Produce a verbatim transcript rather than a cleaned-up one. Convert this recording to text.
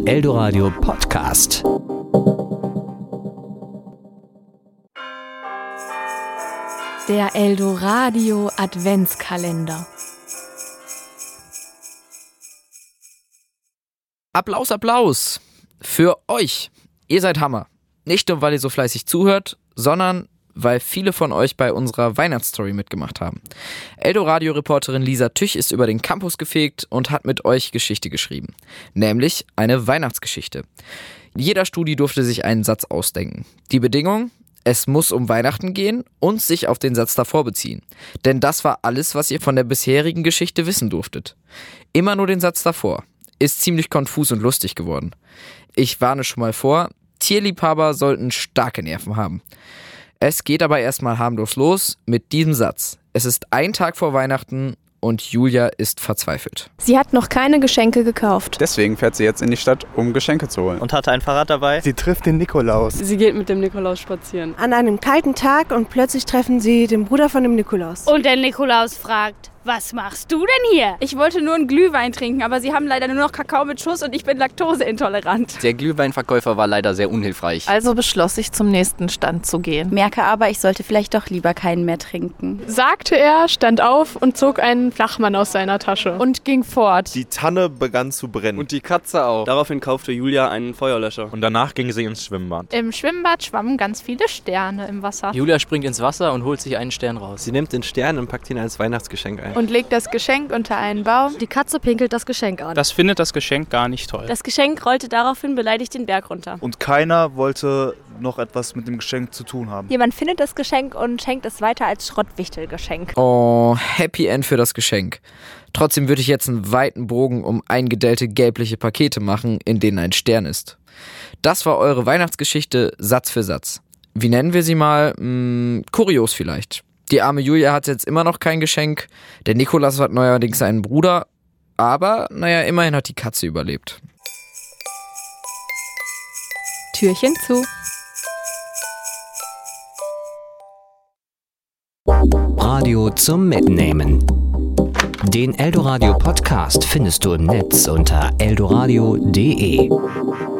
Eldoradio Podcast. Der Eldoradio Adventskalender. Applaus, Applaus für euch. Ihr seid Hammer. Nicht nur, weil ihr so fleißig zuhört, sondern weil viele von euch bei unserer Weihnachtsstory mitgemacht haben. Eldoradio-Reporterin Lisa Tüch ist über den Campus gefegt und hat mit euch Geschichte geschrieben. Nämlich eine Weihnachtsgeschichte. Jeder Studi durfte sich einen Satz ausdenken. Die Bedingung: Es muss um Weihnachten gehen und sich auf den Satz davor beziehen. Denn das war alles, was ihr von der bisherigen Geschichte wissen durftet. Immer nur den Satz davor. Ist ziemlich konfus und lustig geworden. Ich warne schon mal vor, Tierliebhaber sollten starke Nerven haben. Es geht aber erstmal harmlos los mit diesem Satz. Es ist ein Tag vor Weihnachten und Julia ist verzweifelt. Sie hat noch keine Geschenke gekauft. Deswegen fährt sie jetzt in die Stadt, um Geschenke zu holen. Und hatte ein Fahrrad dabei. Sie trifft den Nikolaus. Sie geht mit dem Nikolaus spazieren. An einem kalten Tag und plötzlich treffen sie den Bruder von dem Nikolaus. Und der Nikolaus fragt: Was machst du denn hier? Ich wollte nur einen Glühwein trinken, aber sie haben leider nur noch Kakao mit Schuss und ich bin laktoseintolerant. Der Glühweinverkäufer war leider sehr unhilfreich. Also beschloss ich, zum nächsten Stand zu gehen. Merke aber, ich sollte vielleicht doch lieber keinen mehr trinken. Sagte er, stand auf und zog einen Flachmann aus seiner Tasche. Und ging fort. Die Tanne begann zu brennen. Und die Katze auch. Daraufhin kaufte Julia einen Feuerlöscher. Und danach ging sie ins Schwimmbad. Im Schwimmbad schwammen ganz viele Sterne im Wasser. Julia springt ins Wasser und holt sich einen Stern raus. Sie nimmt den Stern und packt ihn als Weihnachtsgeschenk ein. Und legt das Geschenk unter einen Baum. Die Katze pinkelt das Geschenk an. Das findet das Geschenk gar nicht toll. Das Geschenk rollte daraufhin beleidigt den Berg runter. Und keiner wollte noch etwas mit dem Geschenk zu tun haben. Jemand findet das Geschenk und schenkt es weiter als Schrottwichtelgeschenk. Oh, Happy End für das Geschenk. Trotzdem würde ich jetzt einen weiten Bogen um eingedellte gelbliche Pakete machen, in denen ein Stern ist. Das war eure Weihnachtsgeschichte Satz für Satz. Wie nennen wir sie mal? Hm, kurios vielleicht. Die arme Julia hat jetzt immer noch kein Geschenk. Der Nikolaus hat neuerdings einen Bruder. Aber, naja, immerhin hat die Katze überlebt. Türchen zu. Radio zum Mitnehmen. Den Eldoradio Podcast findest du im Netz unter eldoradio punkt de.